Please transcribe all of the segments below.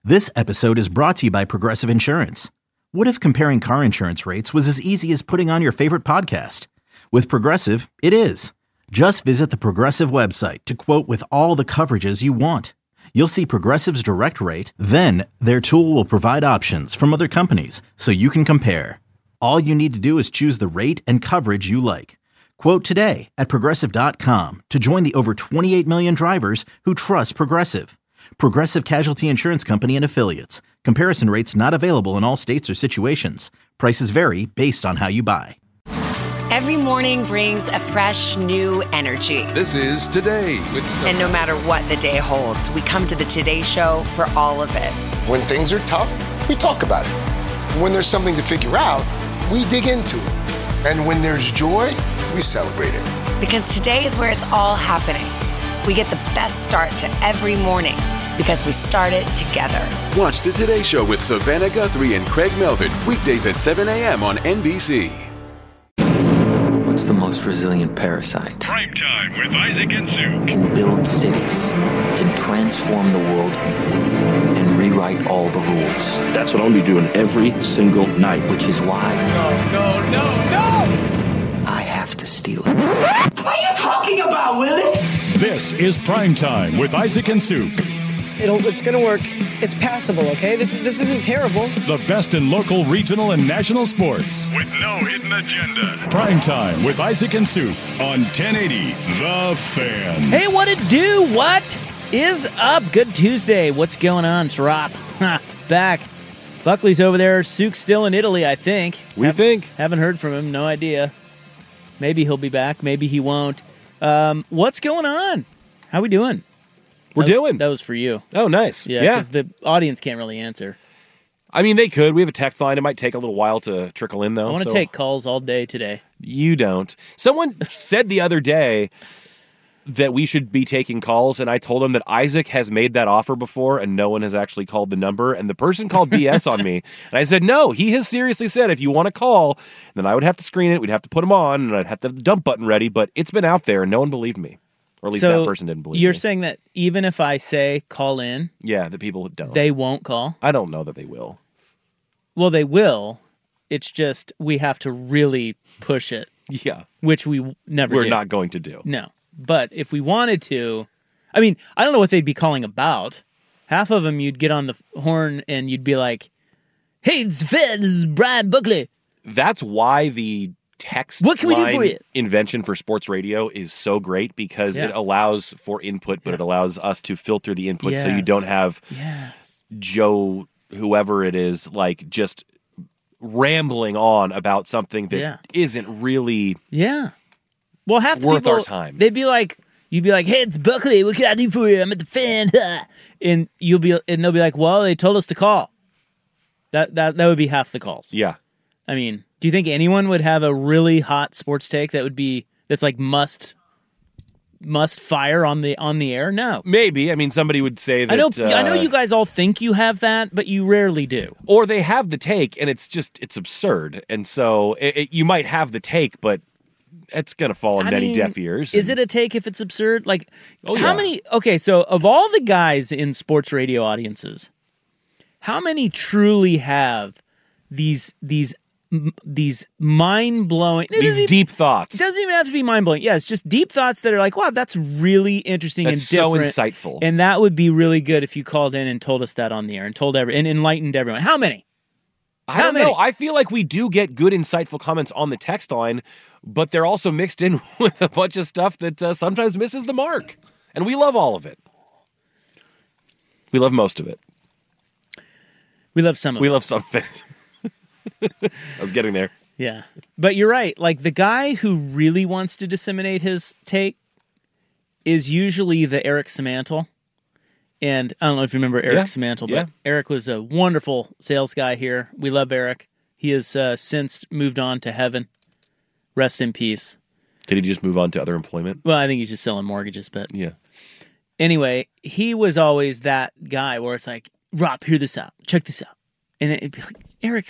This episode is brought to you by Progressive Insurance. What if comparing car insurance rates was as easy as putting on your favorite podcast? With Progressive, it is. Just visit the Progressive website to quote with all the coverages you want. You'll see Progressive's direct rate, then their tool will provide options from other companies so you can compare. All you need to do is choose the rate and coverage you like. Quote today at Progressive.com to join the over 28 million drivers who trust Progressive. Progressive Casualty Insurance Company and Affiliates. Comparison rates not available in all states or situations. Prices vary based on how you buy. Every morning brings a fresh, new energy. This is Today with Sophie. And no matter what the day holds, we come to the Today Show for all of it. When things are tough, we talk about it. When there's something to figure out, we dig into it. And when there's joy, we celebrate it. Because today is where it's all happening. We get the best start to every morning because we start it together. Watch the Today Show with Savannah Guthrie and Craig Melvin, weekdays at 7 a.m. on NBC. What's the most resilient parasite? Prime Time with Isaac and Sue. Can build cities, can transform the world, and rewrite all the rules. That's what I'll be doing every single night. Which is why... No! I have to steal it. What are you talking about, Willis? This is Prime Time with Isaac and Sue. It's going to work. It's passable, okay? This isn't terrible. The best in local, regional, and national sports. With no hidden agenda. Prime Time with Isaac and Sue on 1080 The Fan. Hey, what it do? What is up? Good Tuesday. What's going on? It's Rob. Back. Buckley's over there. Sook's still in Italy, I think. Haven't heard from him. No idea. Maybe he'll be back. Maybe he won't. What's going on? How we doing? That was for you. Oh, nice. Yeah, because the audience can't really answer. I mean, they could. We have a text line. It might take a little while to trickle in, though. I want to take calls all day today. You don't. Someone said the other day that we should be taking calls, and I told him that Isaac has made that offer before, and no one has actually called the number, and the person called BS on me. And I said, no, he has seriously said if you want to call, then I would have to screen it, we'd have to put him on, and I'd have to have the dump button ready, but it's been out there, and no one believed me. Or at least that person didn't believe me. You're saying that even if I say call in... Yeah, the people don't. They won't call? I don't know that they will. Well, they will. It's just we have to really push it. Yeah. Which we never do. We're not going to do. No. But if we wanted to... I mean, I don't know what they'd be calling about. Half of them you'd get on the horn and you'd be like, hey, it's Fed, this is Brian Buckley. That's why the... text what can we do for you? Invention for sports radio is so great because it allows for input, but it allows us to filter the input so you don't have Joe, whoever it is, like just rambling on about something that isn't really well, half the worth people, our time. They'd be like, you'd be like, hey, it's Buckley, what can I do for you? I'm at the Fan. And they'll be like, well, they told us to call. That would be half the calls. Yeah. I mean, do you think anyone would have a really hot sports take that's like must fire on the air? No. Maybe. I mean, somebody would say that... I know you guys all think you have that, but you rarely do. Or they have the take, and it's absurd. And so you might have the take, but it's going to fall in many deaf ears. Is it a take if it's absurd? Like, how many... Okay, so of all the guys in sports radio audiences, how many truly have these mind-blowing... These deep thoughts. It doesn't even have to be mind-blowing. Yeah, it's just deep thoughts that are like, wow, that's really interesting and different. So insightful. And that would be really good if you called in and told us that on the air and and enlightened everyone. How many? I don't know. I feel like we do get good, insightful comments on the text line, but they're also mixed in with a bunch of stuff that sometimes misses the mark. And we love all of it. We love most of it. We love some of it. We love some of it. I was getting there. Yeah. But you're right. Like, the guy who really wants to disseminate his take is usually the Eric Simantel. And I don't know if you remember Eric Simantel, but Eric was a wonderful sales guy here. We love Eric. He has since moved on to heaven. Rest in peace. Did he just move on to other employment? Well, I think he's just selling mortgages, but... Yeah. Anyway, he was always that guy where it's like, Rob, hear this out. Check this out. And it'd be like, Eric,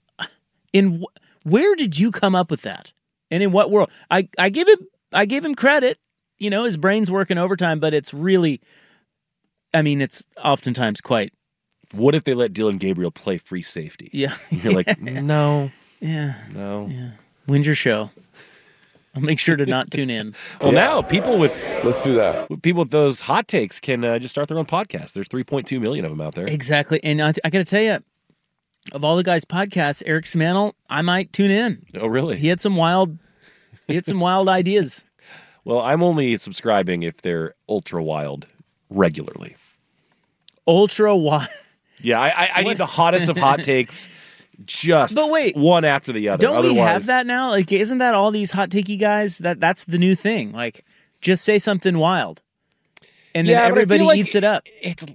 where did you come up with that? And in what world? I give him credit. You know, his brain's working overtime, but it's really, I mean, it's oftentimes quite What if they let Dylan Gabriel play free safety? Yeah. You're like, no. Yeah. No. Yeah. When's your show? I'll make sure to not tune in. Well, now people with let's do that. People with those hot takes can just start their own podcast. There's 3.2 million of them out there. Exactly. And I got to tell you, of all the guys' podcasts, Eric Smantle, I might tune in. Oh, really? He had some wild ideas. Well, I'm only subscribing if they're ultra wild regularly. Ultra wild. Yeah, I need the hottest of hot takes. Just but wait, one after the other. Don't we have that now? Like, isn't that all these hot takey guys? That's the new thing. Like, just say something wild, and then everybody eats it up. It's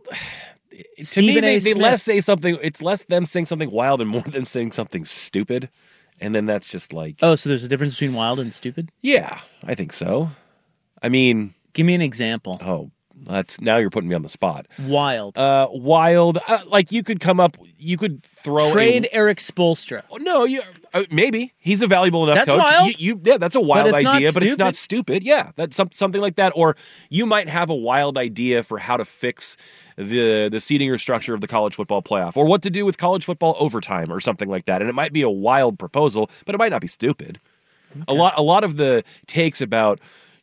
to me they less say something. It's less them saying something wild and more them saying something stupid, and then that's just like so there's a difference between wild and stupid. Yeah, I think so. I mean, give me an example. Oh. Now you're putting me on the spot. Wild. Like you could throw trade Eric Spoelstra. No, maybe he's a valuable enough that's coach. Wild. That's a wild idea, but it's not stupid. Yeah, that's something like that. Or you might have a wild idea for how to fix the seating or structure of the college football playoff, or what to do with college football overtime, or something like that. And it might be a wild proposal, but it might not be stupid. Okay. A lot of the takes about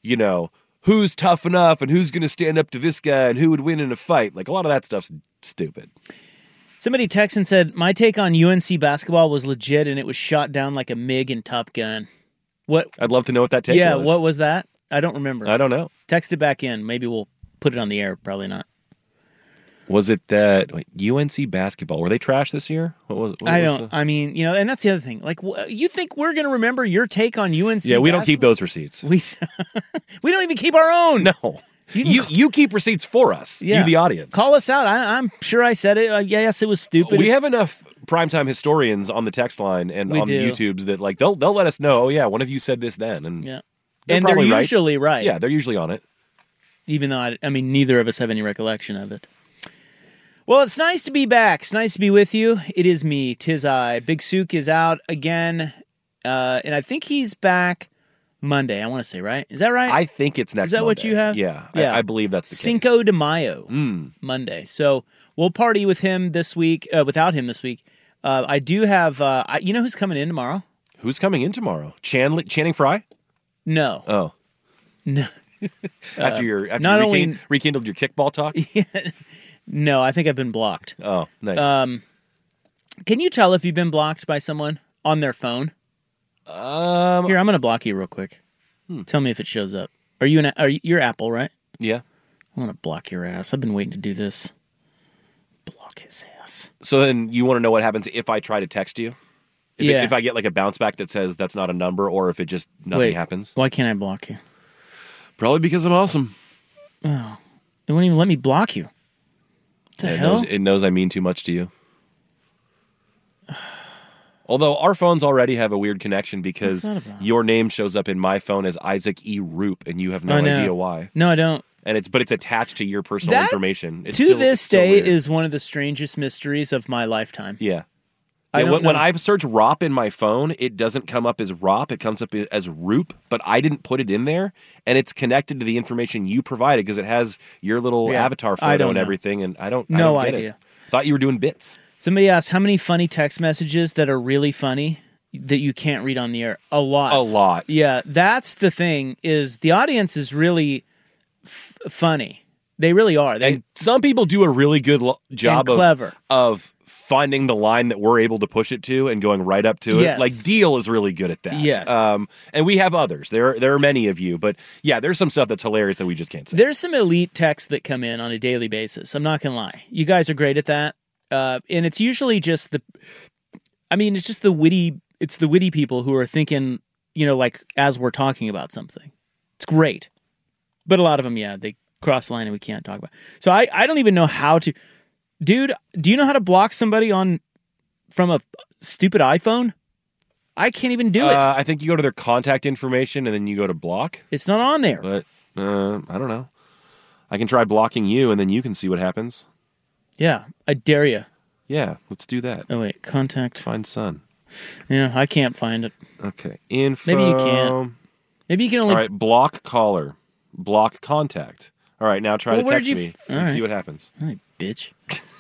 who's tough enough and who's going to stand up to this guy and who would win in a fight. Like, a lot of that stuff's stupid. Somebody texted and said, my take on UNC basketball was legit and it was shot down like a MiG in Top Gun. What? I'd love to know what that take was. Yeah, what was that? I don't remember. I don't know. Text it back in. Maybe we'll put it on the air. Probably not. Was it that UNC basketball? Were they trash this year? What was? I mean, and that's the other thing. Like, you think we're going to remember your take on UNC? Yeah, we don't keep those receipts. We don't even keep our own. No, you keep receipts for us. Yeah. You, the audience, call us out. I'm sure I said it. Yes, it was stupid. We have enough primetime historians on the text line and on the YouTubes that they'll let us know. Oh yeah, one of you said this then, and they're usually right. Yeah, they're usually on it. Even though I mean, neither of us have any recollection of it. Well, it's nice to be back. It's nice to be with you. It is me, 'tis I. Big Sook is out again, and I think he's back Monday. I want to say, right? Is that right? I think it's next. Is that Monday. what you have? Yeah. I believe that's the Cinco de Mayo, Monday. So we'll party with him this week. Without him this week, I do have. You know who's coming in tomorrow? Who's coming in tomorrow? Channing Frye? No. Oh. No. after you rekindled your kickball talk? Yeah. No, I think I've been blocked. Oh, nice. Can you tell if you've been blocked by someone on their phone? Here, I'm going to block you real quick. Tell me if it shows up. You're Apple, right? Yeah. I'm going to block your ass. I've been waiting to do this. Block his ass. So then you want to know what happens if I try to text you? If I get like a bounce back that says that's not a number, or if it just nothing happens? Why can't I block you? Probably because I'm awesome. Oh, it won't even let me block you. What the hell? It knows I mean too much to you. Although our phones already have a weird connection because your name shows up in my phone as Isaac E. Roop, and you have no idea why. No, I don't. And it's attached to your personal information. It's to this day is one of the strangest mysteries of my lifetime. Yeah. When I search ROP in my phone, it doesn't come up as ROP. It comes up as Roop, but I didn't put it in there, and it's connected to the information you provided because it has your little avatar photo and everything, and I don't get idea. It. Thought you were doing bits. Somebody asked how many funny text messages that are really funny that you can't read on the air. A lot. A lot. Yeah, that's the thing, is the audience is really funny. They really are. And some people do a really good job of finding the line that we're able to push it to and going right up to it. Yes. Like Deal is really good at that. Yes. And we have others. There are many of you, but yeah, there's some stuff that's hilarious that we just can't say. There's some elite texts that come in on a daily basis. I'm not going to lie. You guys are great at that. And it's usually just it's just the witty people who are thinking, like as we're talking about something. It's great. But a lot of them, they cross the line and we can't talk about it. So I don't even know how to. Dude, do you know how to block somebody from a stupid iPhone? I can't even do it. I think you go to their contact information and then you go to block. It's not on there. But I don't know. I can try blocking you and then you can see what happens. Yeah, I dare you. Yeah, let's do that. Oh, wait, contact. Find Son. Yeah, I can't find it. Okay, info. Maybe you can't. Maybe you can only... All right, block caller. Block contact. All right, now try to text me and see what happens. All right, bitch.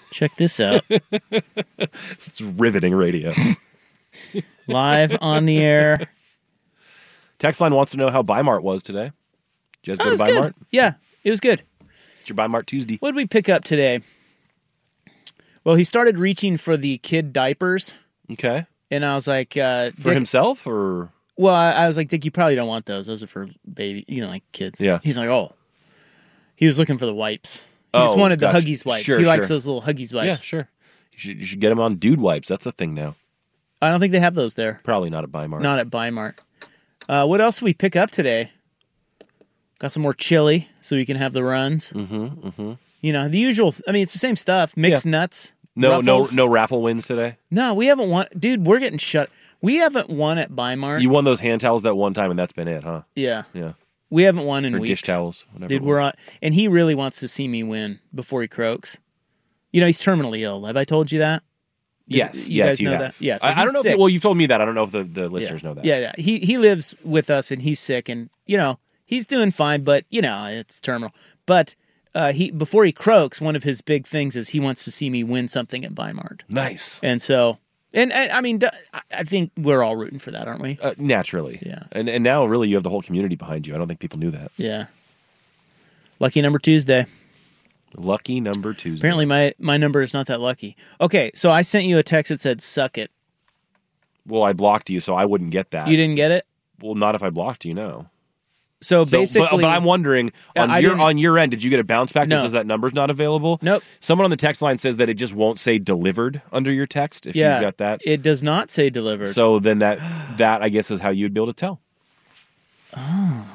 Check this out. It's riveting radio. Live on the air. Text line wants to know how Bi-Mart was today. Did you guys go to Bi-Mart? Good. Yeah, it was good. It's your Bi-Mart Tuesday. What did we pick up today? Well, he started reaching for the kid diapers. Okay. And I was like... for Dick, himself, or...? Well, I was like, Dick, you probably don't want those. Those are for baby, like kids. Yeah. He's like, oh. He was looking for the wipes. He just wanted the Huggies wipes. Sure, he likes those little Huggies wipes. Yeah, sure. You should get them on dude wipes. That's the thing now. I don't think they have those there. Probably not at Bi-Mart. Not at Bi-Mart. What else did we pick up today? Got some more chili so we can have the runs. The usual. I mean, it's the same stuff. Mixed nuts. No Ruffles. raffle wins today? No, we haven't won. Dude, we're getting shut. We haven't won at Bi-Mart. You won those hand towels that one time, and that's been it, huh? Yeah. Yeah. We haven't won in or weeks. Dish towels, whatever. Dude, we're on, and he really wants to see me win before he croaks. He's terminally ill. Have I told you that? Yes, you guys know have. that? Yeah, so I don't know. sick. Well, you've told me that. I don't know if the listeners know that. Yeah. He lives with us, and he's sick, and he's doing fine, but it's terminal. But before he croaks, one of his big things is he wants to see me win something at Bi-Mart. Nice. And so, and I mean, I think we're all rooting for that, aren't we? Naturally. Yeah. And now, really, you have the whole community behind you. I don't think people knew that. Yeah. Lucky number Tuesday. Lucky number Tuesday. Apparently, my number is not that lucky. Okay, so I sent you a text that said "suck it." Well, I blocked you, so I wouldn't get that. You didn't get it? Well, not if I blocked you, no. So basically, but I'm wondering on your end, did you get a bounce back that says that number's not available? Nope. Someone on the text line says that it just won't say delivered under your text. If you got that, it does not say delivered. So then that I guess is how you'd be able to tell. Oh,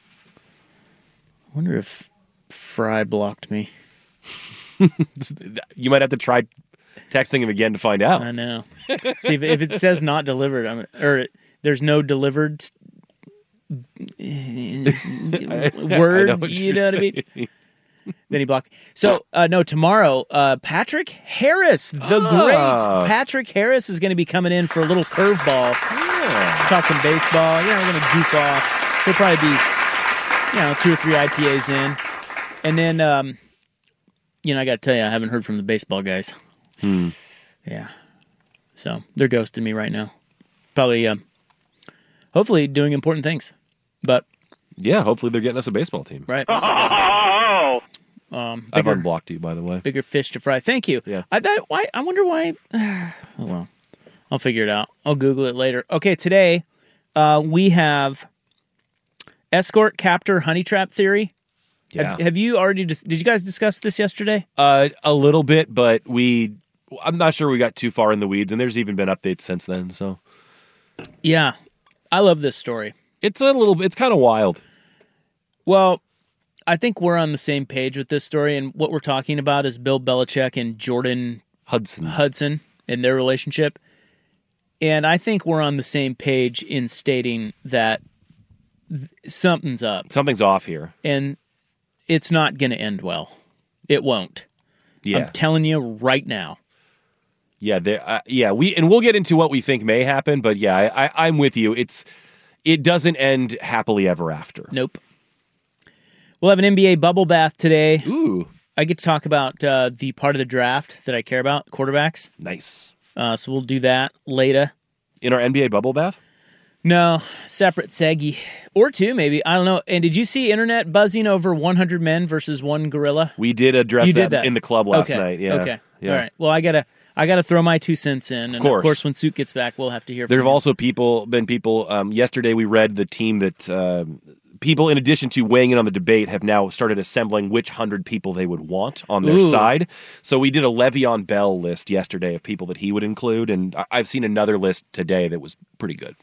I wonder if Fry blocked me. You might have to try texting him again to find out. I know. See, if it says not delivered, or there's no delivered word, I know what you know what I mean? Then he blocked. So, no, tomorrow, Patrick Harris, the great Patrick Harris, is going to be coming in for a little curveball. Yeah. Talk some baseball. We're going to goof off. He'll probably be, 2 or 3 IPAs in. And then, I got to tell you, I haven't heard from the baseball guys. Yeah. So, they're ghosting me right now. Probably, hopefully doing important things. But yeah, hopefully they're getting us a baseball team. Right. I've unblocked you, by the way. Bigger fish to fry. Thank you. Yeah. I wonder why. Oh, well, I'll figure it out. I'll Google it later. Okay, today we have escort captor honey trap theory. Yeah. Have you already? Did you guys discuss this yesterday? A little bit, but I'm not sure we got too far in the weeds, and there's even been updates since then. So. Yeah, I love this story. It's kind of wild. Well, I think we're on the same page with this story, and what we're talking about is Bill Belichick and Jordan Hudson and their relationship. And I think we're on the same page in stating that something's up. Something's off here. And it's not going to end well. It won't. Yeah. I'm telling you right now. Yeah, we'll get into what we think may happen, but yeah, I'm with you. It doesn't end happily ever after. Nope. We'll have an NBA bubble bath today. Ooh. I get to talk about the part of the draft that I care about, quarterbacks. Nice. So we'll do that later. In our NBA bubble bath? No, separate seggy. Or 2, maybe. I don't know. And did you see internet buzzing over 100 men versus 1 gorilla? We did address that in the club last night. Yeah. Okay. Yeah. All right. Well, I gotta throw my 2 cents in. And of course, when Suit gets back, we'll have to hear from There have him. also been people, yesterday we read the team that people, in addition to weighing in on the debate, have now started assembling which 100 people they would want on their side. So we did a Le'Veon Bell list yesterday of people that he would include, and I've seen another list today that was pretty good.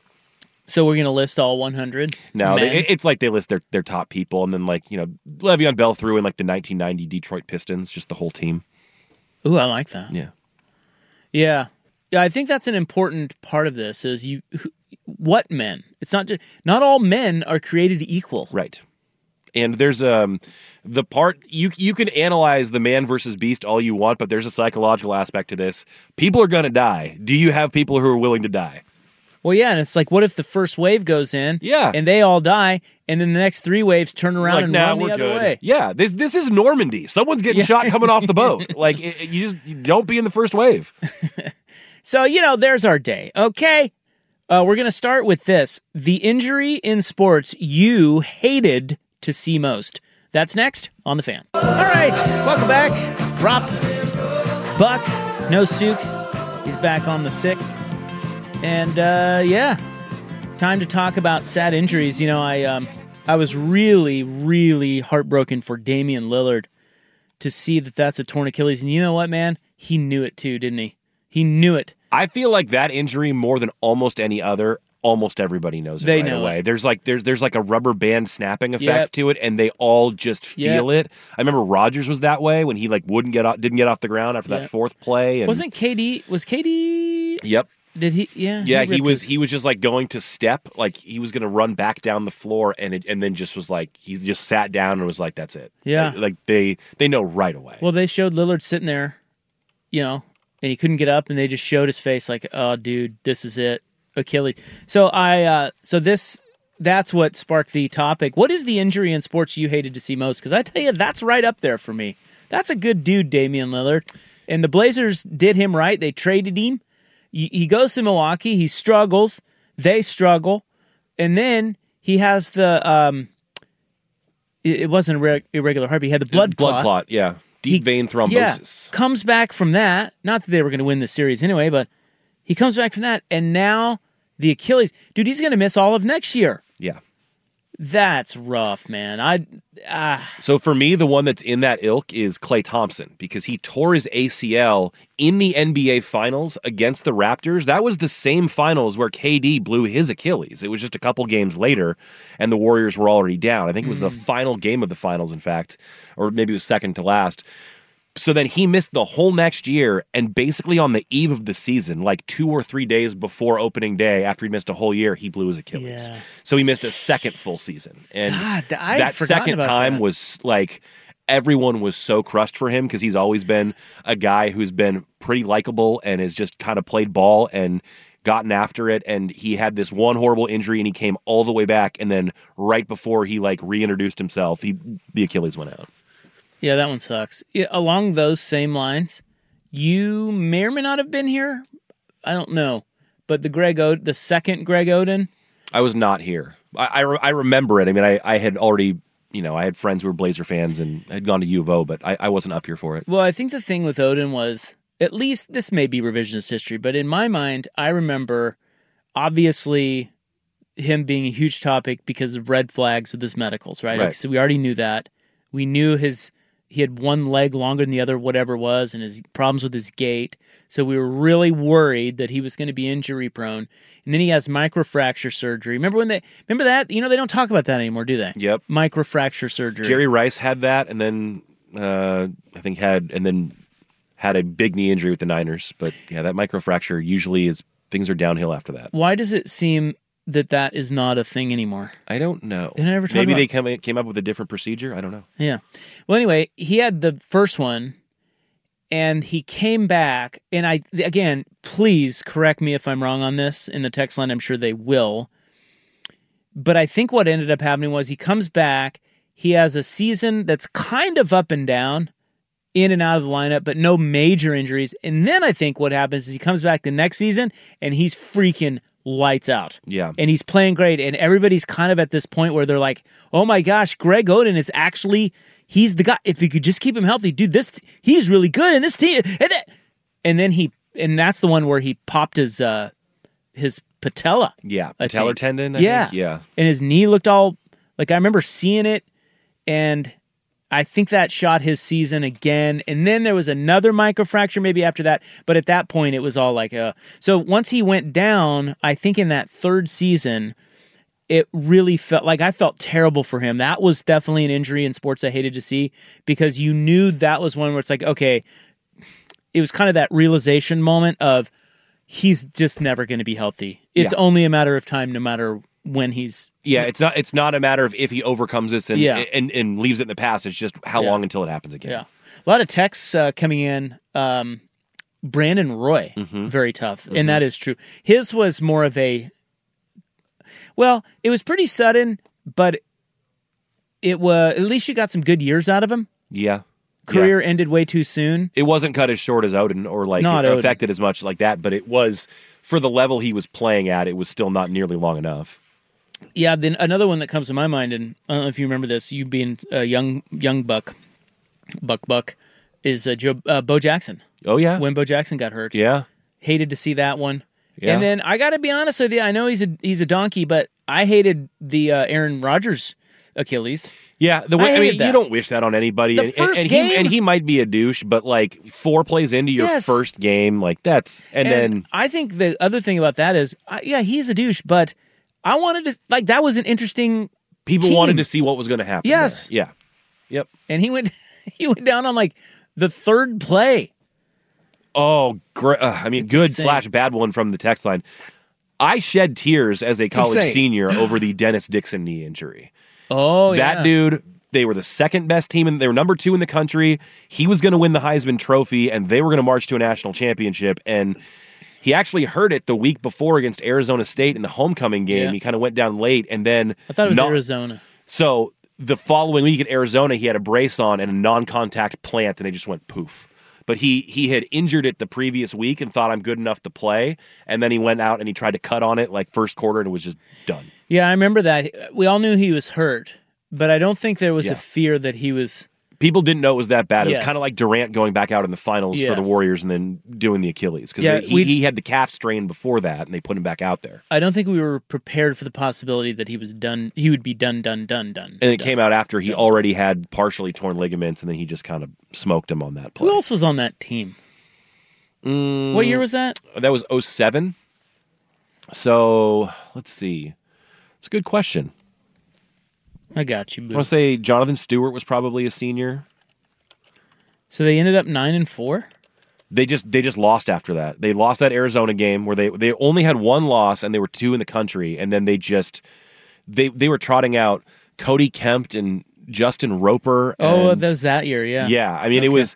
So we're going to list all 100? No, it's like they list their top people, and then Le'Veon Bell threw in the 1990 Detroit Pistons, just the whole team. Ooh, I like that. Yeah. Yeah. Yeah, I think that's an important part of this is what men? It's not all men are created equal. Right. And there's the part you can analyze the man versus beast all you want, but there's a psychological aspect to this. People are going to die. Do you have people who are willing to die? Well, yeah, and it's like, what if the first wave goes in, Yeah. and they all die, and then the next 3 waves turn around and run the other way? Yeah, this is Normandy. Someone's getting shot coming off the boat. Like, you don't be in the first wave. So, there's our day, okay? We're going to start with this. The injury in sports you hated to see most. That's next on The Fan. All right, welcome back. Rob, Buck, no Souk. He's back on the 6th. And, time to talk about sad injuries. I was really, really heartbroken for Damian Lillard to see that that's a torn Achilles. And you know what, man? He knew it too, didn't he? He knew it. I feel like that injury, more than almost any other, almost everybody knows it right away. There's like a rubber band snapping effect to it, and they all just feel it. I remember Rodgers was that way when he didn't get off the ground after that fourth play. And wasn't KD? Was KD? Yep. Did he? Yeah. Yeah, he was just like going to step, like he was going to run back down the floor, and then just was like he just sat down and was like, "That's it." Yeah. Like they know right away. Well, they showed Lillard sitting there, and he couldn't get up, and they just showed his face like, "Oh, dude, this is it, Achilles." So that's what sparked the topic. What is the injury in sports you hated to see most? Because I tell you, that's right up there for me. That's a good dude, Damian Lillard, and the Blazers did him right. They traded him. He goes to Milwaukee. He struggles. They struggle, and then he has the it wasn't irregular heartbeat. He had the blood clot. Yeah. Deep vein thrombosis. Yeah, comes back from that. Not that they were going to win the series anyway, but he comes back from that, and now the Achilles. Dude, he's going to miss all of next year. Yeah. That's rough, man. So for me, the one that's in that ilk is Klay Thompson, because he tore his ACL in the NBA Finals against the Raptors. That was the same finals where KD blew his Achilles. It was just a couple games later, and the Warriors were already down. I think it was the final game of the finals, in fact, or maybe it was second to last. So then he missed the whole next year, and basically on the eve of the season, like 2 or 3 days before opening day, after he missed a whole year, he blew his Achilles. Yeah. So he missed a second full season. And that second about time that. was like, everyone was so crushed for him because he's always been a guy who's been pretty likable and has just kind of played ball and gotten after it. And he had this one horrible injury, and he came all the way back. And then right before he reintroduced himself, the Achilles went out. Yeah, that one sucks. Along those same lines, you may or may not have been here. I don't know. But the second Greg Oden. I was not here. I remember it. I mean, I had already, I had friends who were Blazer fans and had gone to U of O, but I wasn't up here for it. Well, I think the thing with Oden was, at least this may be revisionist history, but in my mind, I remember obviously him being a huge topic because of red flags with his medicals, right? Right. So we already knew that. We knew he had one leg longer than the other, whatever it was, and his problems with his gait. So we were really worried that he was going to be injury prone. And then he has microfracture surgery. Remember that? They don't talk about that anymore, do they? Yep. Microfracture surgery. Jerry Rice had that, and then had a big knee injury with the Niners. But yeah, that microfracture usually things are downhill after that. Why does it seem that is not a thing anymore? I don't know. They never talk Maybe about... they came up with a different procedure. I don't know. Yeah. Well, anyway, he had the first one, and he came back. And again, please correct me if I'm wrong on this in the text line. I'm sure they will. But I think what ended up happening was he comes back. He has a season that's kind of up and down, in and out of the lineup, but no major injuries. And then I think what happens is he comes back the next season, and he's freaking lights out. Yeah. And he's playing great. And everybody's kind of at this point where they're like, oh my gosh, Greg Oden is actually, he's the guy. If you could just keep him healthy, dude, he's really good in this team. And that's the one where he popped his patella. Yeah. Patellar tendon. I think. Yeah. And his knee looked all, I remember seeing it, and I think that shot his season again. And then there was another microfracture maybe after that. But at that point, it was all so once he went down, I think in that third season, it really felt like I felt terrible for him. That was definitely an injury in sports I hated to see, because you knew that was one where it's like, okay, it was kind of that realization moment of he's just never going to be healthy. It's only a matter of time, no matter when he's... Yeah, it's not a matter of if he overcomes this and leaves it in the past. It's just how long until it happens again. Yeah. A lot of texts coming in. Brandon Roy very tough, and that is true. His was more of a, well, it was pretty sudden, but it was, at least you got some good years out of him. Yeah. Career ended way too soon. It wasn't cut as short as Odin or like affected as much like that, but it was, for the level he was playing at, it was still not nearly long enough. Yeah, then another one that comes to my mind, and I don't know if you remember this, you being a young buck, is Bo Jackson. Oh, yeah. When Bo Jackson got hurt. Yeah. Hated to see that one. Yeah. And then I got to be honest with you, I know he's a donkey, but I hated the Aaron Rodgers Achilles. Yeah, you don't wish that on anybody. The first game, he might be a douche, but like 4 plays into your first game, like that's and then I think the other thing about that is, he's a douche, but I wanted to that was an interesting. People wanted to see what was going to happen. Yes, there. Yeah, yep. And he went down on like the third play. Oh, great! I mean, good / bad one from the text line. I shed tears as a college senior over the Dennis Dixon knee injury. Oh, that dude, they were the second best team, and they were number 2 in the country. He was going to win the Heisman Trophy, and they were going to march to a national championship. And he actually hurt it the week before against Arizona State in the homecoming game. Yeah. He kind of went down late, and then I thought it was Arizona. So the following week at Arizona, he had a brace on and a non-contact plant, and they just went poof. But he had injured it the previous week and thought, I'm good enough to play. And then he went out and he tried to cut on it like first quarter, and it was just done. Yeah, I remember that. We all knew he was hurt, but I don't think there was a fear that he was... People didn't know it was that bad. It was kind of like Durant going back out in the finals for the Warriors and then doing the Achilles. Because he had the calf strain before that, and they put him back out there. I don't think we were prepared for the possibility that he was done. He would be done. And it came out after he already had partially torn ligaments, and then he just kind of smoked him on that play. Who else was on that team? What year was that? That was 2007. So, let's see. It's a good question. I got you, Boo. I want to say Jonathan Stewart was probably a senior. So they ended up 9-4? They just lost after that. They lost that Arizona game where they only had 1 loss and they were 2 in the country, and then they were trotting out Cody Kempt and Justin Roper. That was that year, yeah. Yeah, I mean it was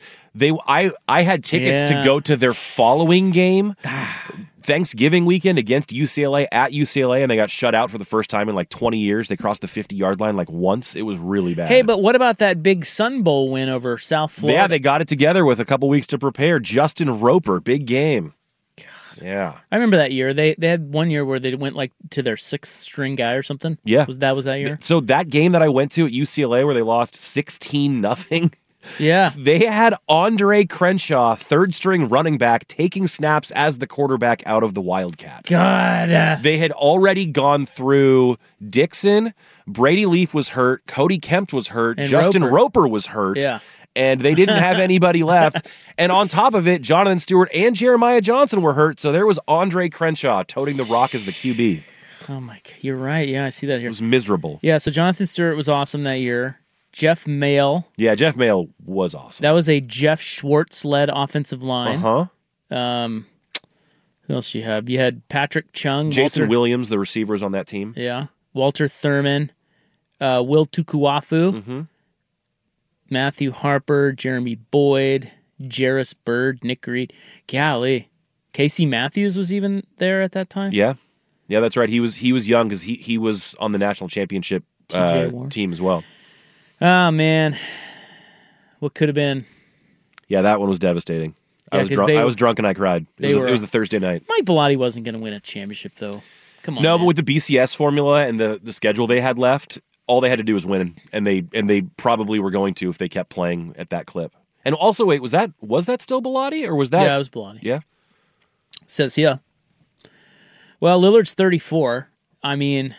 I had tickets to go to their following game. Thanksgiving weekend against UCLA at UCLA, and they got shut out for the first time in like 20 years. They crossed the 50-yard line like once. It was really bad. Hey, but what about that big Sun Bowl win over South Florida? Yeah, they got it together with a couple weeks to prepare. Justin Roper, big game. God. Yeah. I remember that year. They had one year where they went like to their 6th string guy or something. Yeah. Was that year? So that game that I went to at UCLA where they lost 16-0. Yeah. They had Andre Crenshaw, 3rd string running back, taking snaps as the quarterback out of the Wildcat. God. They had already gone through Dixon, Brady Leaf was hurt, Cody Kempt was hurt, and Justin Roper was hurt. Yeah. And they didn't have anybody left. And on top of it, Jonathan Stewart and Jeremiah Johnson were hurt, so there was Andre Crenshaw toting the rock as the QB. Oh my God, you're right. Yeah, I see that here. It was miserable. Yeah, so Jonathan Stewart was awesome that year. Jeff Mayle. Yeah, Jeff Mayle was awesome. That was a Jeff Schwartz-led offensive line. Uh-huh. Who else you have? You had Patrick Chung. Jason Williams, the receivers on that team. Yeah. Walter Thurman. Will Tukuafu. Matthew Harper. Jeremy Boyd. Jarris Bird. Nick Reed. Golly. Casey Matthews was even there at that time? Yeah. Yeah, that's right. He was young because he was on the national championship team as well. Oh, man. What could have been? Yeah, that one was devastating. Yeah, I was drunk and I cried. It was a Thursday night. Mike Bellotti wasn't going to win a championship, though. Come on. No, man. But with the BCS formula and the schedule they had left, all they had to do was win, and they probably were going to if they kept playing at that clip. And also, wait, was that still Bellotti or was that? Yeah, it was Bellotti. Yeah. Says yeah. Well, Lillard's 34. I mean,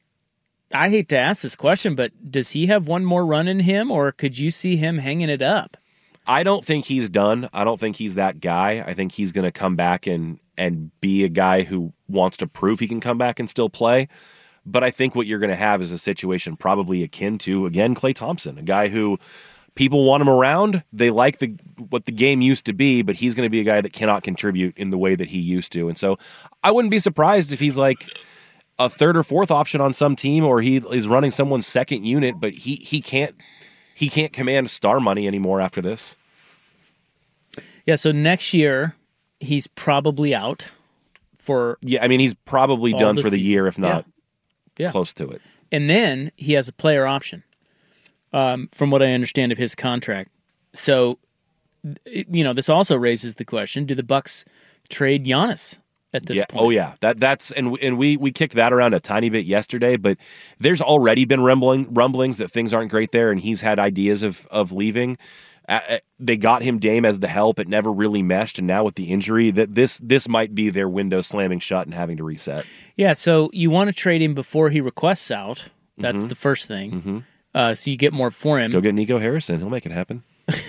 I hate to ask this question, but does he have one more run in him, or could you see him hanging it up? I don't think he's done. I don't think he's that guy. I think he's going to come back and be a guy who wants to prove he can come back and still play. But I think what you're going to have is a situation probably akin to, again, Klay Thompson, a guy who people want him around. They like what the game used to be, but he's going to be a guy that cannot contribute in the way that he used to. And so I wouldn't be surprised if he's like a 3rd or 4th option on some team, or he is running someone's 2nd unit, but he can't command star money anymore after this. Yeah, so next year he's probably out for. Yeah, I mean, he's probably done for the year, if not close to it. And then he has a player option, from what I understand of his contract. So, this also raises the question: do the Bucks trade Giannis at this point? Oh yeah, that's and we kicked that around a tiny bit yesterday, but there's already been rumblings that things aren't great there, and he's had ideas of leaving. They got him Dame as the help; it never really meshed, and now with the injury, that this might be their window slamming shut and having to reset. Yeah, so you want to trade him before he requests out. That's the first thing. So you get more for him. Go get Nico Harrison; he'll make it happen.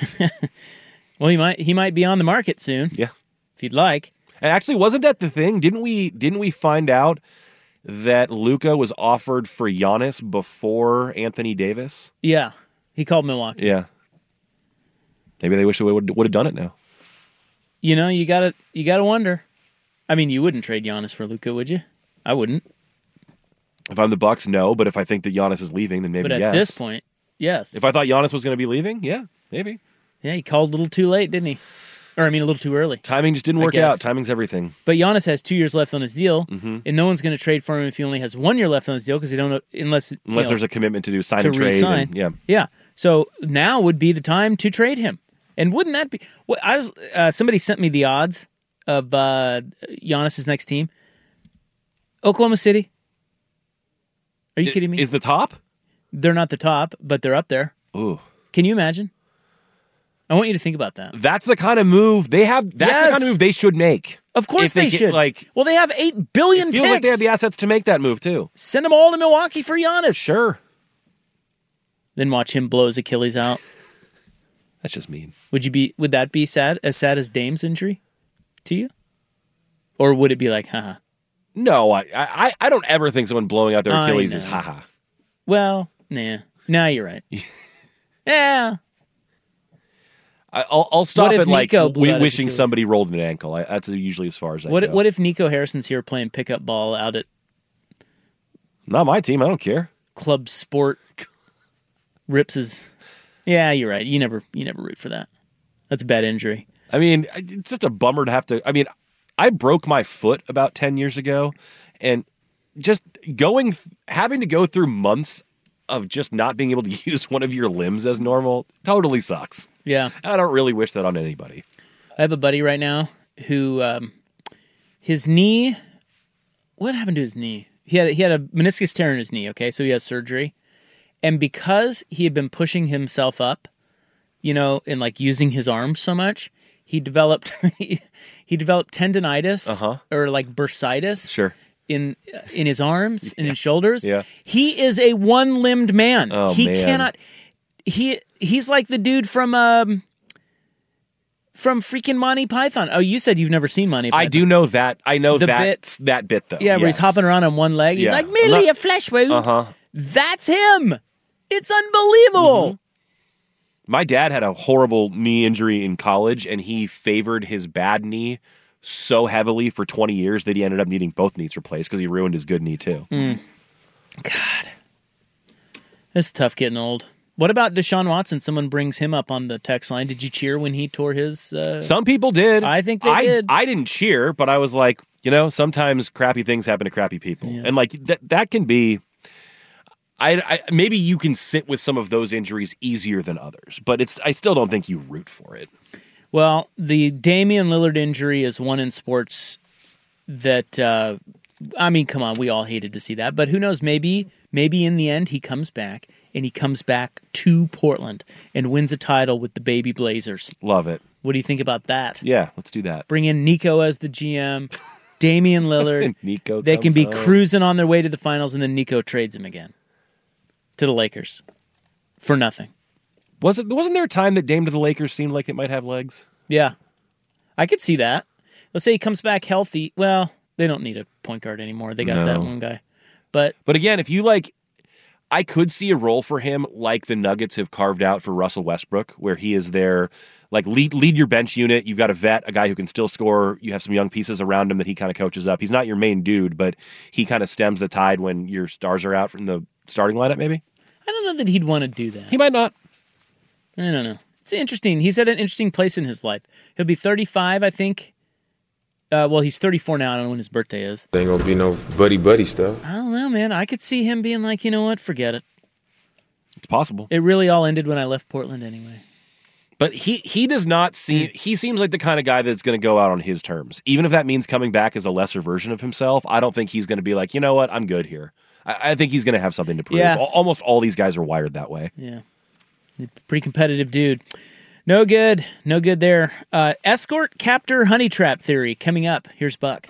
Well, he might be on the market soon. Yeah, if you'd like. And actually, wasn't that the thing? Didn't we find out that Luka was offered for Giannis before Anthony Davis? Yeah, he called Milwaukee. Yeah, maybe they wish they would have done it now. You gotta wonder. I mean, you wouldn't trade Giannis for Luka, would you? I wouldn't. If I'm the Bucks, no. But if I think that Giannis is leaving, then maybe yes. But at this point, yes. If I thought Giannis was going to be leaving, yeah, maybe. Yeah, he called a little too late, didn't he? Or, I mean, a little too early. Timing just didn't work out. Timing's everything. But Giannis has 2 years left on his deal, and no one's going to trade for him if he only has 1 year left on his deal because they don't know, unless there's a commitment to do sign and trade. Yeah. So now would be the time to trade him. And wouldn't that be? Somebody sent me the odds of Giannis's next team. Oklahoma City. Are you kidding me? Is the top? They're not the top, but they're up there. Ooh. Can you imagine? I want you to think about that. That's the kind of move they have. That's the kind of move they should make. Of course they should. Well, they have $8 billion picks. Feels like they have the assets to make that move too. Send them all to Milwaukee for Giannis. Sure. Then watch him blow his Achilles out. That's just mean. Would that be sad? As sad as Dame's injury to you? Or would it be like, haha? No, I don't ever think someone blowing out their Achilles is haha. Well, nah. No, you're right. Yeah. I'll stop at wishing somebody rolled an ankle. That's usually as far as I go. What if Nico Harrison's here playing pickup ball out at... Not my team. I don't care. Club Sport rips his... Yeah, you're right. You never root for that. That's a bad injury. I mean, it's just a bummer to have to... I mean, I broke my foot about 10 years ago, and just having to go through months of just not being able to use one of your limbs as normal totally sucks. Yeah. I don't really wish that on anybody. I have a buddy right now who his knee, what happened to his knee? He had a meniscus tear in his knee, okay? So he has surgery. And because he had been pushing himself up, and like using his arms so much, he developed tendonitis or like bursitis. Sure. In his arms and his shoulders. Yeah. He is a one-limbed man. Oh, he man. cannot he's like the dude from freaking Monty Python. Oh, you said you've never seen Monty Python. I do know that. I know that bit though. Yeah, where he's hopping around on one leg. He's like, merely a flesh wound. That's him. It's unbelievable. Mm-hmm. My dad had a horrible knee injury in college, and he favored his bad knee so heavily for 20 years that he ended up needing both knees replaced because he ruined his good knee too. God. It's tough getting old. What about Deshaun Watson? Someone brings him up on the text line. Did you cheer when he tore his... Some people did. I think they did. I didn't cheer, but I was like, sometimes crappy things happen to crappy people. Yeah. And like that can be... I maybe you can sit with some of those injuries easier than others, but I still don't think you root for it. Well, the Damian Lillard injury is one in sports that, come on, we all hated to see that. But who knows, maybe in the end he comes back, and he comes back to Portland and wins a title with the baby Blazers. Love it. What do you think about that? Yeah, let's do that. Bring in Nico as the GM, Damian Lillard. Nico they can be home. cruising on their way to the finals, and then Nico trades him again to the Lakers for nothing. Wasn't there a time that Dame to the Lakers seemed like it might have legs? Yeah. I could see that. Let's say he comes back healthy. Well, they don't need a point guard anymore. They got that one guy. But again, if you I could see a role for him like the Nuggets have carved out for Russell Westbrook, where he is there, like lead your bench unit. You've got a vet, a guy who can still score. You have some young pieces around him that he kind of coaches up. He's not your main dude, but he kind of stems the tide when your stars are out from the starting lineup, maybe? I don't know that he'd want to do that. He might not. I don't know. It's interesting. He's at an interesting place in his life. He'll be 35, I think, Well, he's 34 now. I don't know when his birthday is. There ain't gonna be no buddy stuff. I don't know, man. I could see him being like, you know what? Forget it. It's possible. It really all ended when I left Portland anyway. But he does not seem, he seems like the kind of guy that's going to go out on his terms. Even if that means coming back as a lesser version of himself, I don't think he's going to be like, you know what, I'm good here. I think he's going to have something to prove. Yeah. Almost all these guys are wired that way. Yeah. Pretty competitive dude. No good. No good there. Escort captor honey trap theory coming up. Here's Buck.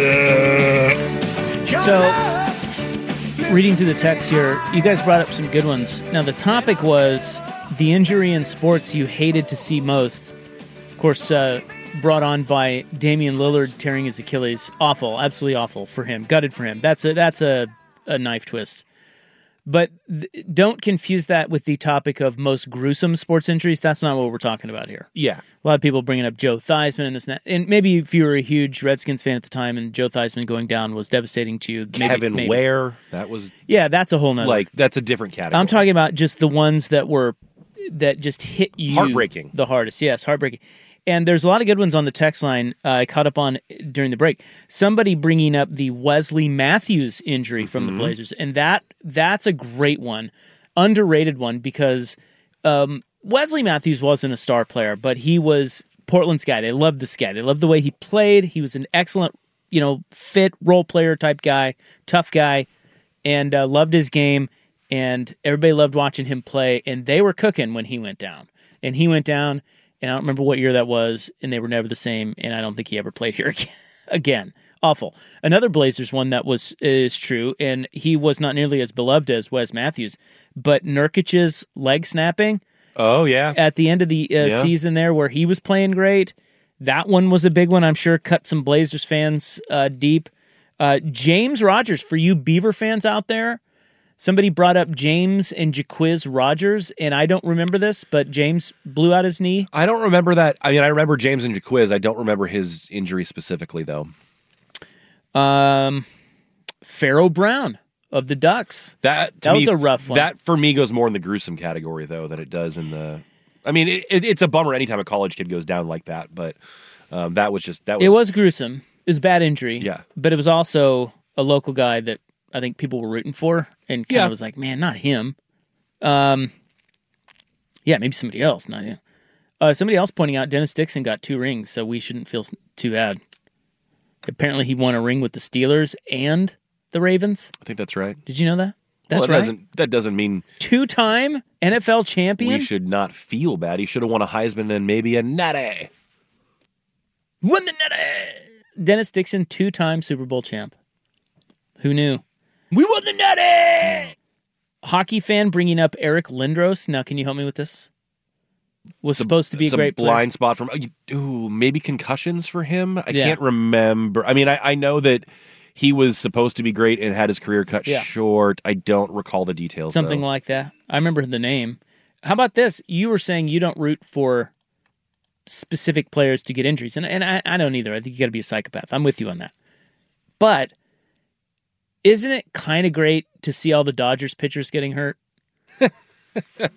So, reading through the text here, you guys brought up some good ones. Now, the topic was the injury in sports you hated to see most. Of course, brought on by Damian Lillard tearing his Achilles. Awful, absolutely awful for him. Gutted for him. That's a knife twist. But don't confuse that with the topic of most gruesome sports injuries. That's not what we're talking about here. Yeah. A lot of people bringing up Joe Theismann and this and that. And maybe if you were a huge Redskins fan at the time and Joe Theismann going down was devastating to you. Kevin Ware, that was... Yeah, that's a whole nother... Like, that's a different category. I'm talking about just the ones that just hit you... Heartbreaking. The hardest. Yes, heartbreaking. And there's a lot of good ones on the text line I caught up on during the break. Somebody bringing up the Wesley Matthews injury from the Blazers. And that's a great one. Underrated one because Wesley Matthews wasn't a star player, but he was Portland's guy. They loved this guy. They loved the way he played. He was an excellent, fit role player type guy, tough guy, and loved his game. And everybody loved watching him play. And they were cooking when he went down. And he went down... And I don't remember what year that was, and they were never the same, and I don't think he ever played here again. Awful. Another Blazers one that is true, and he was not nearly as beloved as Wes Matthews, but Nurkic's leg snapping. Oh, yeah. At the end of the season there where he was playing great. That one was a big one. I'm sure cut some Blazers fans deep. James Rogers, for you Beaver fans out there, somebody brought up James and Jaquiz Rogers, and I don't remember this, but James blew out his knee. I don't remember that. I mean, I remember James and Jaquiz. I don't remember his injury specifically, though. Pharaoh Brown of the Ducks. That was a rough one. That, for me, goes more in the gruesome category, though, than it does in the... I mean, it's a bummer anytime a college kid goes down like that, but that was... It was gruesome. It was a bad injury. Yeah. But it was also a local guy that I think people were rooting for and kind of was like, man, not him. Maybe somebody else, not him. Somebody else pointing out Dennis Dixon got 2 rings, so we shouldn't feel too bad. Apparently he won a ring with the Steelers and the Ravens. I think that's right. Did you know that? That's right. That doesn't mean... 2-time NFL champion? We should not feel bad. He should have won a Heisman and maybe a Natty. Won the Natty! Dennis Dixon, 2-time Super Bowl champ. Who knew? We won the Natty! Hockey fan bringing up Eric Lindros. Now, can you help me with this? Was supposed to be a great player. Blind spot from... maybe concussions for him? I can't remember. I mean, I know that he was supposed to be great and had his career cut short. I don't recall the details, Something like that. I remember the name. How about this? You were saying you don't root for specific players to get injuries. And I don't either. I think you got to be a psychopath. I'm with you on that. But... isn't it kind of great to see all the Dodgers pitchers getting hurt? And look,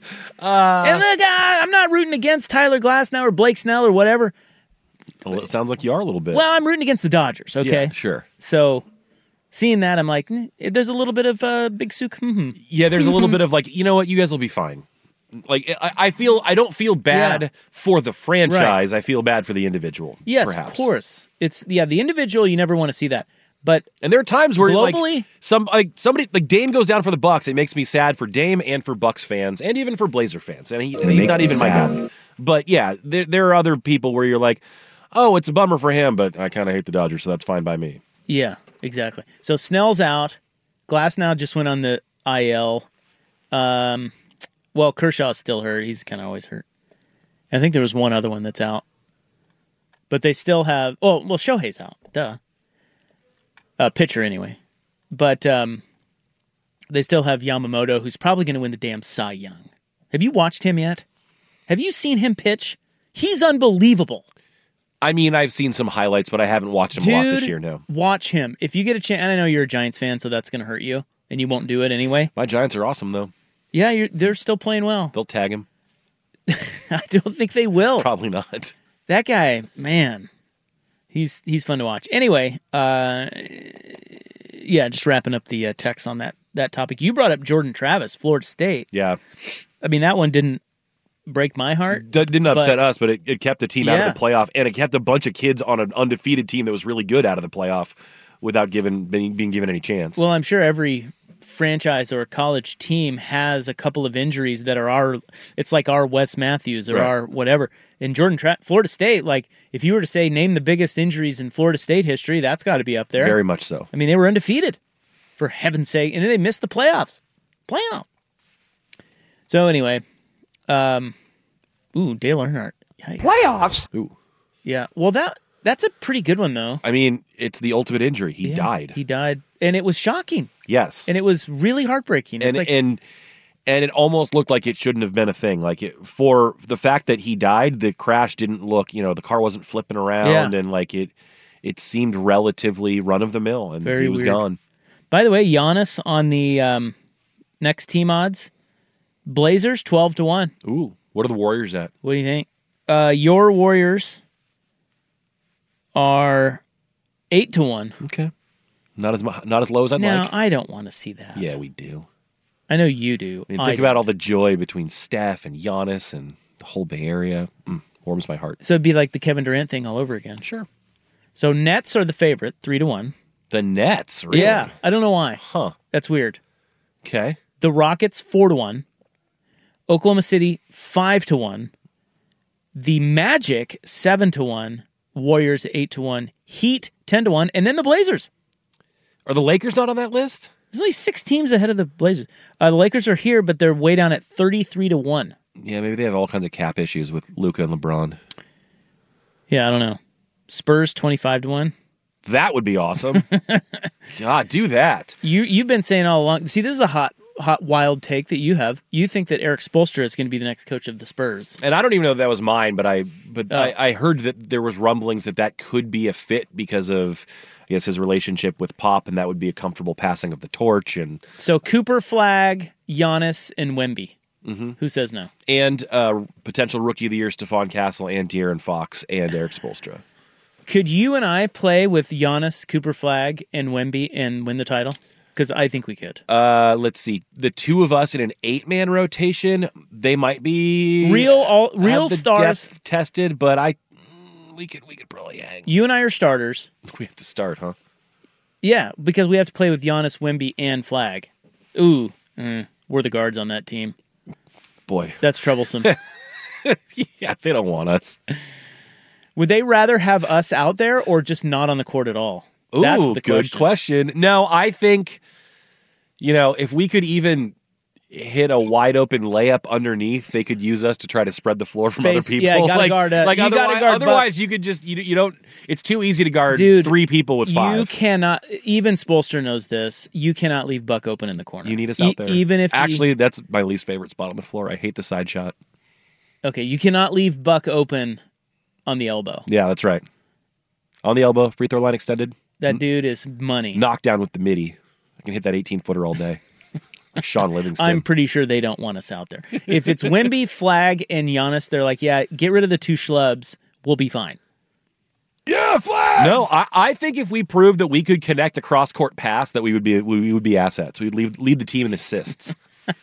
I'm not rooting against Tyler Glasnow or Blake Snell or whatever. Well, it sounds like you are a little bit. Well, I'm rooting against the Dodgers, okay? Yeah, sure. So, seeing that, I'm like, there's a little bit of big souk. Yeah, there's a little bit of like, you know what, you guys will be fine. Like, I don't feel bad for the franchise. Right. I feel bad for the individual. Yes, perhaps. Of course. It's the individual, you never want to see that. And there are times where globally, somebody like Dame goes down for the Bucks. It makes me sad for Dame and for Bucks fans and even for Blazer fans. And he's not even my guy. But yeah, there are other people where you're like, oh, it's a bummer for him, but I kind of hate the Dodgers, so that's fine by me. Yeah, exactly. So Snell's out. Glasnow just went on the IL. Well, Kershaw's still hurt. He's kind of always hurt. I think there was one other one that's out. But they still have... Shohei's out. Duh. Pitcher anyway. But they still have Yamamoto, who's probably going to win the damn Cy Young. Have you watched him yet? Have you seen him pitch? He's unbelievable. I mean, I've seen some highlights, but I haven't watched him a lot this year, no. Watch him. If you get a chance, and I know you're a Giants fan, so that's going to hurt you, and you won't do it anyway. My Giants are awesome, though. Yeah, they're still playing well. They'll tag him. I don't think they will. Probably not. That guy, man... He's fun to watch. Anyway, just wrapping up the text on that topic. You brought up Jordan Travis, Florida State. Yeah. I mean, that one didn't break my heart. Didn't upset us, but it kept the team out of the playoff, and it kept a bunch of kids on an undefeated team that was really good out of the playoff without being given any chance. Well, I'm sure every franchise or college team has a couple of injuries that are it's like our Wes Matthews or our whatever. In Florida State, like if you were to say name the biggest injuries in Florida State history, that's got to be up there. Very much so. I mean, they were undefeated, for heaven's sake, and then they missed the playoffs. So anyway, Dale Earnhardt. Yikes. Playoffs? Ooh. Yeah, well that's a pretty good one though. I mean, it's the ultimate injury. He died. He died, and it was shocking. Yes, and it was really heartbreaking. It's and it almost looked like it shouldn't have been a thing. Like for the fact that he died, the crash didn't look. The car wasn't flipping around, and like it seemed relatively run of the mill, and he was gone. By the way, Giannis on the next team odds, Blazers 12-1. Ooh, what are the Warriors at? What do you think? Your Warriors are 8-1. Okay, not as low as I'd like. No, I don't want to see that. Yeah, we do. I know you do. I mean, think about all the joy between Steph and Giannis and the whole Bay Area. Warms my heart. So it'd be like the Kevin Durant thing all over again. Sure. So Nets are the favorite, 3-1. The Nets, really? Yeah, I don't know why. Huh. That's weird. Okay. The Rockets 4-1. Oklahoma City 5-1. The Magic 7-1. Warriors 8-1. Heat 10-1. And then the Blazers. Are the Lakers not on that list? There's only 6 teams ahead of the Blazers. The Lakers are here, but they're way down at 33-1. Yeah, maybe they have all kinds of cap issues with Luka and LeBron. Yeah, I don't know. Spurs 25-1. That would be awesome. God, do that. You've been saying all along. See, this is a hot, wild take that you have. You think that Eric Spoelstra is going to be the next coach of the Spurs, and I don't even know if that was mine, but I heard that there was rumblings that could be a fit because of, I guess, his relationship with Pop, and that would be a comfortable passing of the torch. And so Cooper, Flag, Giannis, and Wemby. Mm-hmm. Who says no? And potential Rookie of the Year, Stephon Castle, and De'Aaron Fox, and Eric Spoelstra. Could you and I play with Giannis, Cooper Flag, and Wemby and win the title? Because I think we could. Let's see. The two of us in an 8-man rotation, they might be real stars depth tested, but we could probably hang. You and I are starters. We have to start, huh? Yeah, because we have to play with Giannis, Wemby, and Flag. Ooh, we're the guards on that team. Boy, that's troublesome. Yeah, they don't want us. Would they rather have us out there or just not on the court at all? Ooh, that's the good question. No, I think, if we could even hit a wide open layup underneath, they could use us to try to spread the floor from other people. Yeah, you gotta guard it. Otherwise, you could just you don't. It's too easy to guard 3 people with 5. You cannot. Even Spoelstra knows this. You cannot leave Buck open in the corner. You need us out there. Even if that's my least favorite spot on the floor. I hate the side shot. Okay, you cannot leave Buck open on the elbow. Yeah, that's right. On the elbow, free throw line extended. That dude is money. Knockdown with the midi. I can hit that 18-footer all day. Like Sean Livingston. I'm pretty sure they don't want us out there. If it's Wemby, Flag, and Giannis, they're like, yeah, get rid of the 2 schlubs. We'll be fine. Yeah, Flags! No, I think if we proved that we could connect a cross-court pass, that we would be assets. We'd lead the team in assists.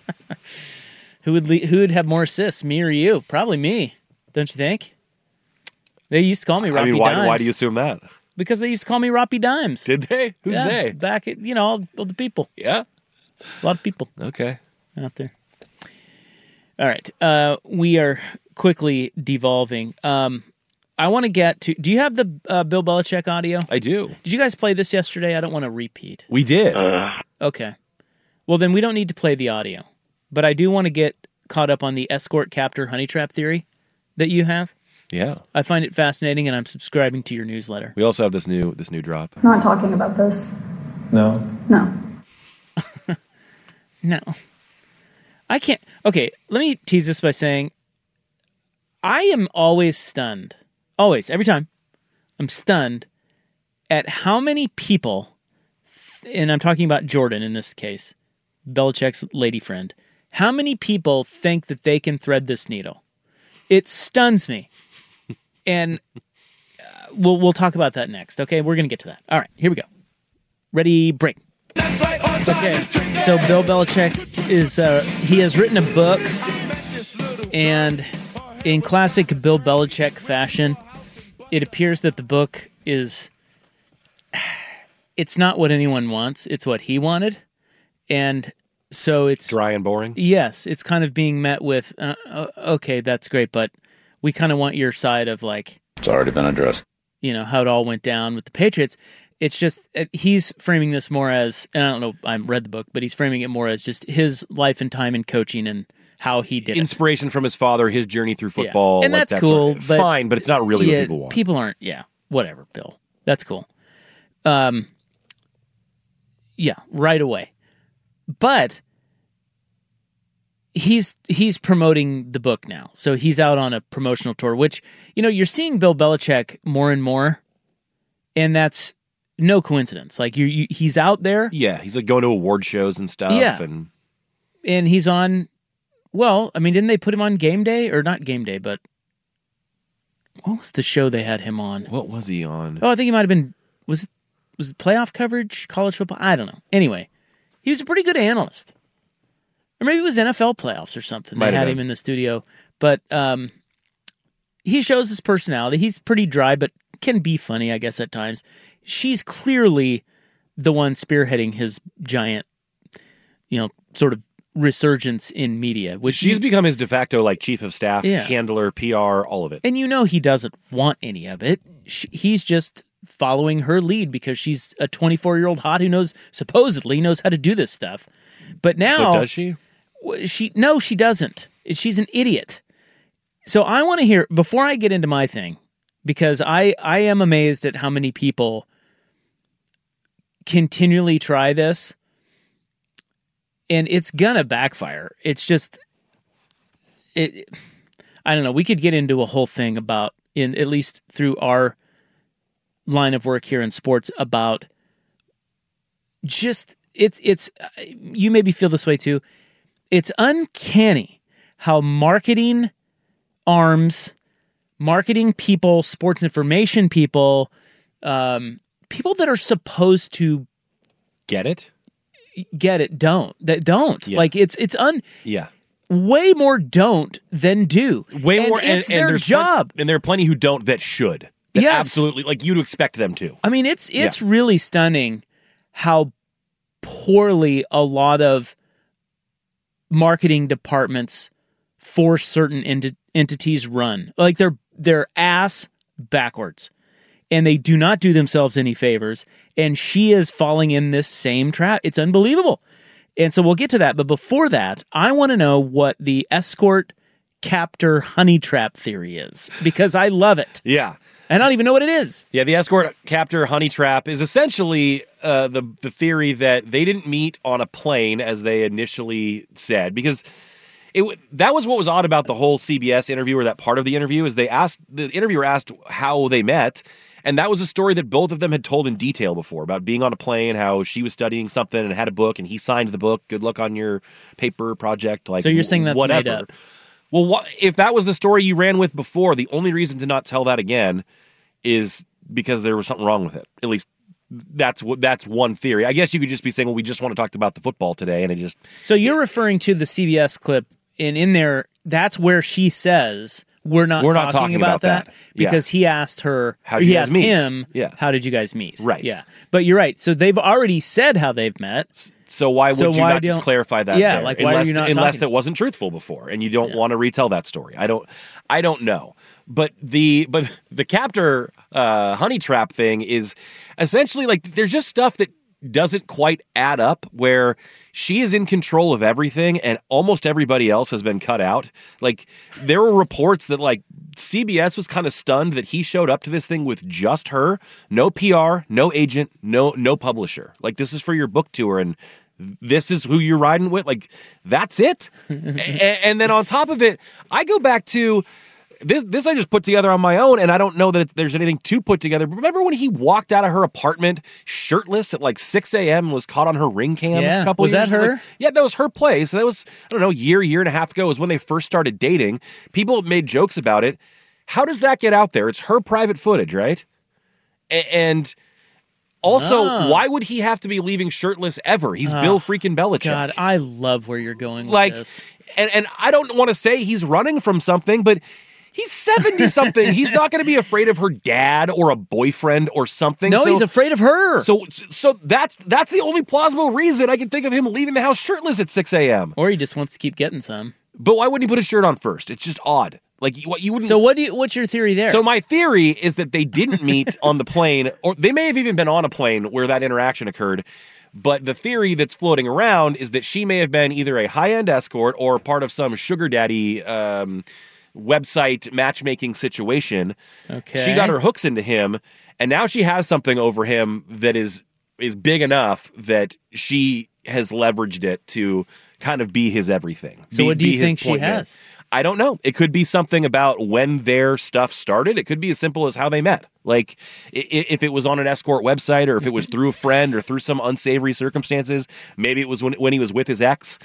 Who would have more assists, me or you? Probably me. Don't you think? They used to call me Roppy Dimes. Why do you assume that? Because they used to call me Roppy Dimes. Did they? Who's they? Back at, all the people. Yeah? A lot of people. Okay. Out there. All right. We are quickly devolving. I want to get to... Do you have the Bill Belichick audio? I do. Did you guys play this yesterday? I don't want to repeat. We did. Okay. Well, then we don't need to play the audio. But I do want to get caught up on the escort captor honey trap theory that you have. Yeah. I find it fascinating, and I'm subscribing to your newsletter. We also have this new drop. I'm not talking about this. No. No. No. I can't... Okay, let me tease this by saying I am always stunned. Always. Every time. I'm stunned at how many people, and I'm talking about Jordan in this case, Belichick's lady friend, how many people think that they can thread this needle? It stuns me. And we'll talk about that next. Okay, we're gonna get to that. All right, here we go. Ready, break. Okay, so Bill Belichick he has written a book, and in classic Bill Belichick fashion, it appears that the book it's not what anyone wants, it's what he wanted, and so it's dry and boring. Yes, it's kind of being met with, okay, that's great, but we kind of want your side of like, it's already been addressed. How it all went down with the Patriots. It's just, he's framing this more as, and I don't know, I read the book, but he's framing it more as just his life and time in coaching and how he did inspiration from his father, his journey through football. Yeah. And that's cool. But fine, but it's not really what people want. People aren't, whatever, Bill. That's cool. Right away. But he's promoting the book now. So he's out on a promotional tour, which, you're seeing Bill Belichick more and more, and that's no coincidence. Like he's out there. Yeah, he's like going to award shows and stuff. Yeah. And he's on, well, I mean, didn't they put him on Game Day? Or not Game Day, but what was the show they had him on? What was he on? Oh, I think he might have been, was it playoff coverage, college football? I don't know. Anyway, he was a pretty good analyst. Or maybe it was NFL playoffs or something. They had him in the studio. But he shows his personality. He's pretty dry, but can be funny, I guess, at times. She's clearly the one spearheading his giant, sort of resurgence in media. Which she's become his de facto, like, chief of staff, handler, PR, all of it. And he doesn't want any of it. He's just following her lead because she's a 24-year-old hot who supposedly knows how to do this stuff. But now... But does she? No, she doesn't. She's an idiot. So I want to hear, before I get into my thing, because I am amazed at how many people continually try this, and it's gonna backfire. It's just, I don't know. We could get into a whole thing about, at least through our line of work here in sports, about just, it's you maybe feel this way too. It's uncanny how marketing arms, marketing people, sports information people, people that are supposed to get it, don't. Yeah. Like it's way more don't than do. Way more, and it's their job. And there are plenty who don't that should. That absolutely, like, you'd expect them to. I mean, it's really stunning how poorly a lot of marketing departments for certain entities run. Like they're ass backwards, and they do not do themselves any favors. And she is falling in this same trap. It's unbelievable. And so we'll get to that. But before that, I want to know what the escort captor honey trap theory is, because I love it. Yeah. I don't even know what it is. Yeah, the escort captor honey trap is essentially the theory that they didn't meet on a plane as they initially said, because that was what was odd about the whole CBS interview, or that part of the interview, is the interviewer asked how they met, and that was a story that both of them had told in detail before, about being on a plane, how she was studying something and had a book, and he signed the book. Good luck on your paper project. Like, so you're saying that's whatever. made up? Well, if that was the story you ran with before, the only reason to not tell that again is because there was something wrong with it. At least that's one theory. I guess you could just be saying, well, we just want to talk about the football today, and it just... So you're referring to the CBS clip, and in there, that's where she says, we're not talking about that. Because he asked her, he asked him, how did you guys meet? Right. Yeah. But you're right. So they've already said how they've met. So why would you not just clarify that? Yeah, there? like why are you not unless that wasn't truthful before, and you don't want to retell that story. I don't know. But the captor honey trap thing is essentially like, there's just stuff that doesn't quite add up, where she is in control of everything and almost everybody else has been cut out. Like, there were reports that, like, CBS was kind of stunned that he showed up to this thing with just her, no PR, no agent, no publisher. Like, this is for your book tour, and this is who you're riding with. Like, that's it. And then on top of it, I go back to this I just put together on my own, and I don't know that there's anything to put together. But remember when he walked out of her apartment shirtless at like 6 a.m. and was caught on her ring cam a couple years ago? Was that her? Like, yeah, that was her place. That was, I don't know, year and a half ago was when they first started dating. People made jokes about it. How does that get out there? It's her private footage, right? And also, why would he have to be leaving shirtless ever? He's Bill freaking Belichick. God, I love where you're going with this. And I don't want to say he's running from something, but he's 70-something. He's not going to be afraid of her dad or a boyfriend or something. No, he's afraid of her. So that's the only plausible reason I can think of him leaving the house shirtless at 6 a.m. Or he just wants to keep getting some. But why wouldn't he put his shirt on first? It's just odd. Like you wouldn't. So what's your theory there? So my theory is that they didn't meet on the plane, or they may have even been on a plane where that interaction occurred. But the theory that's floating around is that she may have been either a high-end escort or part of some sugar daddy website matchmaking situation. Okay. She got her hooks into him, and now she has something over him that is big enough that she has leveraged it to kind of be his everything. So what do you think she has? I don't know. It could be something about when their stuff started. It could be as simple as how they met. Like, if it was on an escort website, or if it was through a friend, or through some unsavory circumstances. Maybe it was when he was with his ex.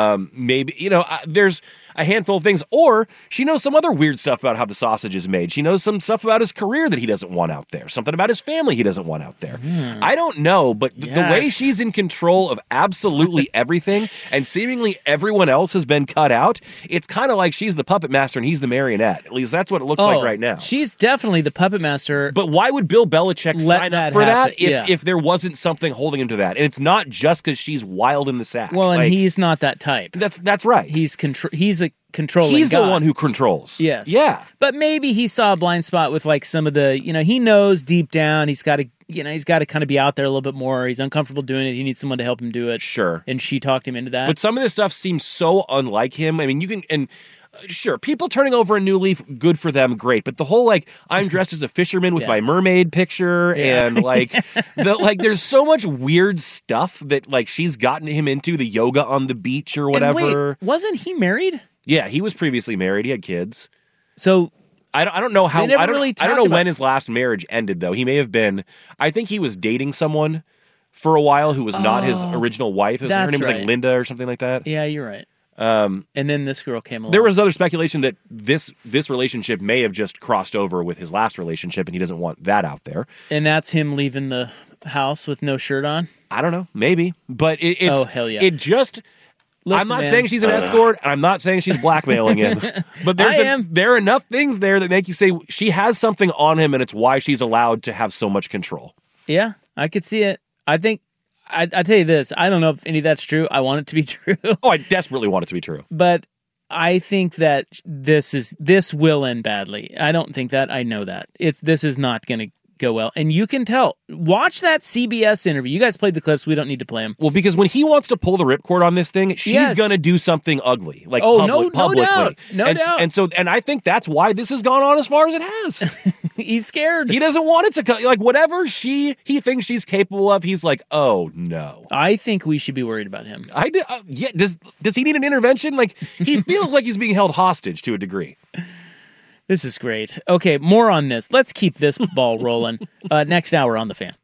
Maybe, there's a handful of things. Or she knows some other weird stuff about how the sausage is made. She knows some stuff about his career that he doesn't want out there. Something about his family he doesn't want out there. I don't know, but the way she's in control of absolutely everything, and seemingly everyone else has been cut out, it's kind of like she's the puppet master and he's the marionette. At least that's what it looks like right now. She's definitely the puppet master. But why would Bill Belichick sign up for that if there wasn't something holding him to that? And it's not just because she's wild in the sack. Well, and he's not that type. That's right. He's a controlling He's God. the one who controls. Yes. Yeah. But maybe he saw a blind spot with like some of the, he knows deep down he's got to kind of be out there a little bit more. He's uncomfortable doing it. He needs someone to help him do it. Sure. And she talked him into that. But some of this stuff seems so unlike him. I mean, sure, people turning over a new leaf, good for them, great. But the whole I'm dressed as a fisherman with my mermaid picture, and there's so much weird stuff that she's gotten him into, the yoga on the beach or whatever. And wait, wasn't he married? Yeah, he was previously married. He had kids. So I don't know how. I don't know when his last marriage ended though. He may have been. I think he was dating someone for a while who was not his original wife. Her name was Linda or something like that. Yeah, you're right. And then this girl came along. There was other speculation that this relationship may have just crossed over with his last relationship, and he doesn't want that out there. And that's him leaving the house with no shirt on? I don't know. Maybe. But it's... Oh, hell yeah. It just... Listen, I'm not saying she's an escort, and I'm not saying she's blackmailing him. But there are enough things there that make you say she has something on him, and it's why she's allowed to have so much control. Yeah, I could see it. I think... I tell you this, I don't know if any of that's true. I want it to be true. Oh, I desperately want it to be true. But I think that this will end badly. I don't think that. I know that. This is not going to go well. And you can tell. Watch that CBS interview. You guys played the clips. We don't need to play them. Well, because when he wants to pull the ripcord on this thing, she's going to do something ugly. No publicly. doubt. No doubt. And I think that's why this has gone on as far as it has. He's scared. He doesn't want it to whatever he thinks she's capable of, he's like, oh no. I think we should be worried about him. Yeah. Does he need an intervention? He feels like he's being held hostage to a degree. This is great. Okay, more on this. Let's keep this ball rolling. Next hour on The Fan.